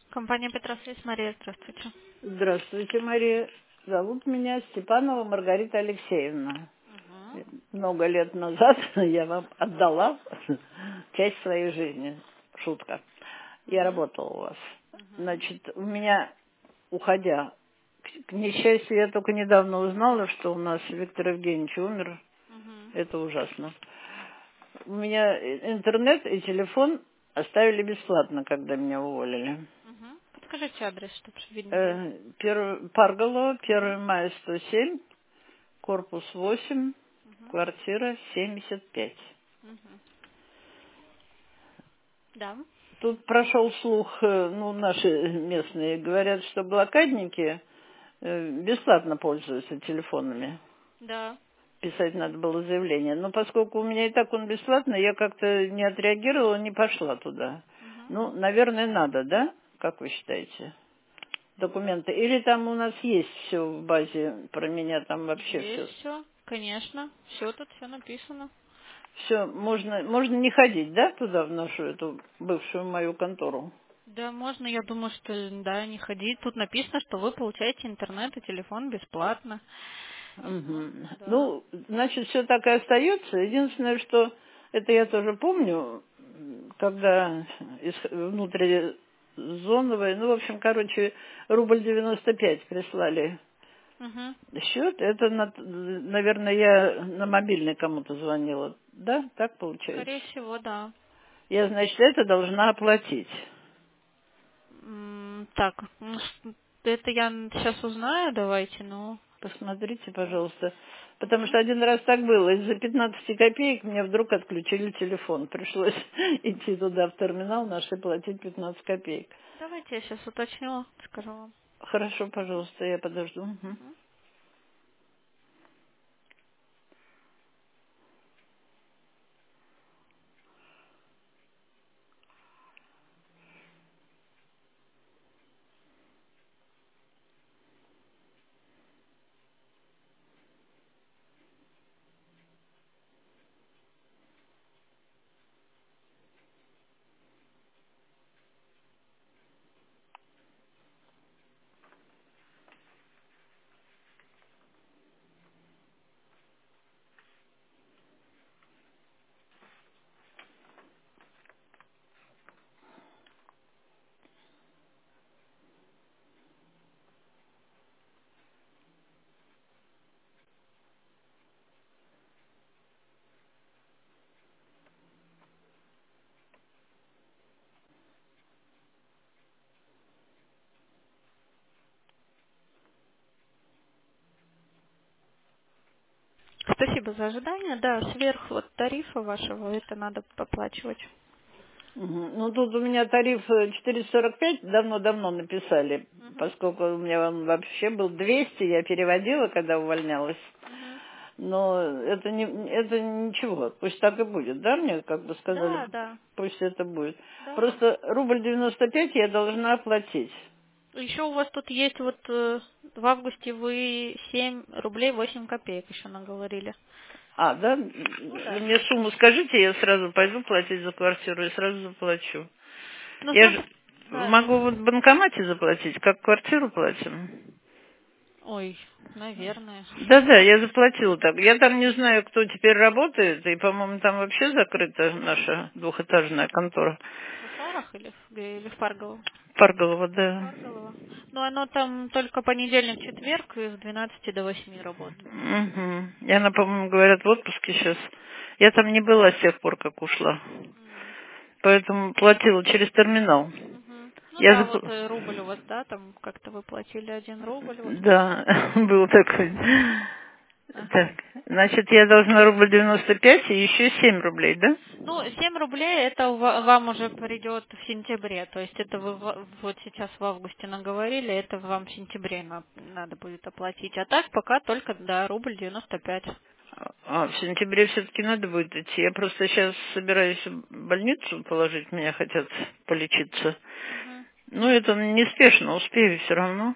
Компания Петросвязь, Мария, здравствуйте. Здравствуйте, Мария. Зовут меня Степанова Маргарита Алексеевна. Угу. Много лет назад я вам отдала часть своей жизни. Шутка. Я Угу. работала у вас. Угу. Значит, у меня, уходя, к несчастью, я только недавно узнала, что у нас Виктор Евгеньевич умер. Угу. Это ужасно. У меня интернет и телефон оставили бесплатно, когда меня уволили. Угу. Подскажите адрес, чтобы видно было. Парголова, Угу. 1 мая 107, корпус 8, Угу. квартира 75. Угу. Да. Тут прошел слух, наши местные говорят, что блокадники бесплатно пользуются телефонами. Да. Писать надо было заявление. Но поскольку у меня и так он бесплатный, я как-то не отреагировала, не пошла туда. Угу. Ну, наверное, надо, да? Как вы считаете? Документы. Или там у нас есть все в базе про меня, там вообще Есть все. все, конечно. Все тут все написано. Все, можно не ходить, да, туда, в нашу эту бывшую мою контору? Да, можно, я думаю, что да, не ходить. Тут написано, что вы получаете интернет и телефон бесплатно. Ну, Мгм. да. Ну, значит, все так и остается. Единственное, что это я тоже помню, когда внутризоновые, ну, в общем, короче, рубль 95 прислали Угу. счет. Это, наверное, я на мобильный кому-то звонила. Да, так получается? Скорее всего, да. Я, значит, это должна оплатить. Так, ну, это я сейчас узнаю, давайте, ну. Посмотрите, Так. пожалуйста. Потому Мгм. что один раз так было. Из-за 15 копеек мне вдруг отключили телефон. Пришлось идти туда в терминал наш и платить 15 копеек. Давайте я сейчас уточню, скажу вам. Хорошо, пожалуйста, я подожду. Мгм. Мгм. Спасибо за ожидание. Да, сверх вот тарифа вашего это надо оплачивать. Мгм. Ну, тут у меня тариф 445 давно-давно написали, Мгм. поскольку у меня он вообще был 200, я переводила, когда увольнялась. Мгм. Но это ничего, пусть так и будет, да, мне как бы сказали, Да, да, пусть это будет. да. Просто рубль 95 я должна оплатить. Еще у вас тут есть вот в августе вы 7 рублей 8 копеек еще наговорили. А, да? Ну Вы да. мне сумму скажите, я сразу пойду платить за квартиру и сразу заплачу. Ну, Я же да. могу вот в банкомате заплатить, как квартиру платим. Ой, наверное. Да-да, я заплатила так. Я там не знаю, кто теперь работает, и, по-моему, там вообще закрыта наша двухэтажная контора. В Усарах или в Паргово? Парголова, да. Парголово. Ну, оно там только понедельник, четверг с 12 до 8 работает. Угу. И она, по-моему, говорят, в отпуске сейчас. Я там не была с тех пор, как ушла. М. Поэтому платила через терминал. Мгм. Ну Я да, вот запла- рубль у вас, да, там как-то вы платили 1 рубль, вот Да, смотрю. был такой. Ага. Так, значит, я должна рубль 95 и еще 7 рублей, да? Ну, 7 рублей это вам уже придет в сентябре, то есть это вы вот сейчас в августе наговорили, это вам в сентябре надо будет оплатить. А так пока только, да, рубль 95. А, в сентябре все-таки надо будет идти. Я просто сейчас собираюсь в больницу положить, меня хотят полечиться. Мгм. Ну, это неспешно, успею все равно.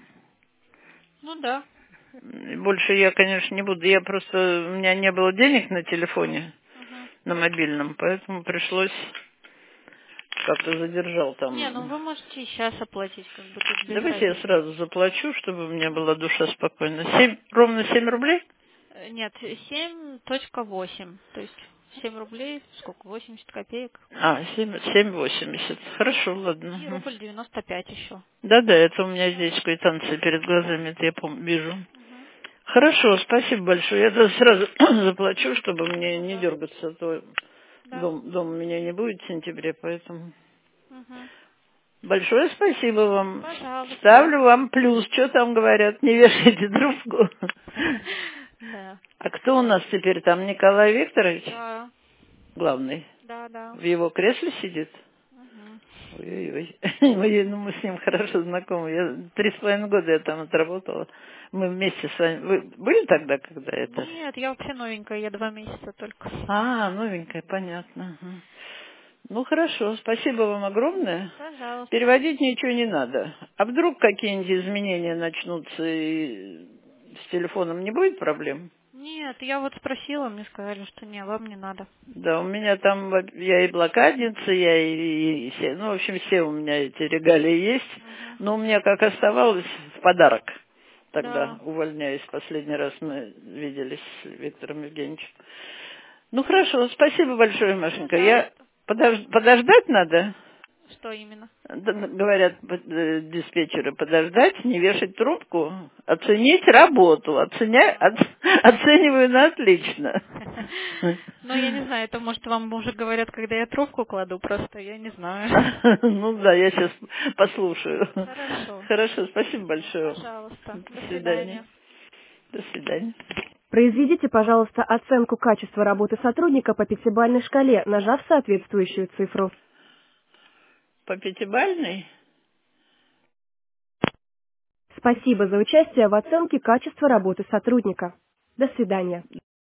Ну да. Больше я, конечно, не буду. Я просто, у меня не было денег на телефоне, Мгм. на мобильном, поэтому пришлось как-то задержал там. Не, ну вы можете сейчас оплатить, как бы тут без Давайте я разницы. сразу заплачу, чтобы у меня была душа спокойна. Ровно 7 рублей? Нет, 7,8. То есть 7 рублей, сколько, 80 копеек. А, 7,80. Хорошо, ладно. И рубль 95 еще. Да-да, это у меня здесь квитанция перед глазами, это я вижу. Угу. Хорошо, спасибо большое. Я даже сразу заплачу, чтобы мне Ну не да. дергаться, а то Да. дом у меня не будет в сентябре, поэтому... Угу. Большое спасибо вам. Пожалуйста. Ставлю вам плюс. Что там говорят? Не вешайте трубку. Да. А кто у нас теперь там? Николай Викторович? Да. Главный. Да, да. В его кресле сидит? Угу. Ой-ой-ой. Ну, мы с ним хорошо знакомы. 3,5 года я там отработала. Мы вместе с вами... Вы были тогда, когда это? Нет, я вообще новенькая, я 2 месяца только. А, новенькая, понятно. Ага. Ну, хорошо. Спасибо вам огромное. Пожалуйста. Переводить ничего не надо. А вдруг какие-нибудь изменения начнутся и с телефоном не будет проблем? Нет, я вот спросила, мне сказали, что не, вам не надо. Да, у меня там, я и блокадница, я и все, ну, в общем, все у меня эти регалии есть. Угу. Но у меня, как оставалось, в подарок. Тогда, Да. увольняюсь, последний раз мы виделись с Виктором Евгеньевичем. Ну, хорошо, спасибо большое, Машенька. Я Пожалуйста. подождать надо? Что именно? Говорят диспетчеры, подождать, не вешать трубку, оценить работу. Оцениваю на отлично. Ну, я не знаю, это может вам уже говорят, когда я трубку кладу, просто я не знаю. Ну да, я сейчас послушаю. Хорошо. Хорошо, спасибо большое. Пожалуйста. До До свидания. свидания. До свидания. Произведите, пожалуйста, оценку качества работы сотрудника по пятибалльной шкале, нажав соответствующую цифру. По пятибалльной? Спасибо за участие в оценке качества работы сотрудника. До свидания.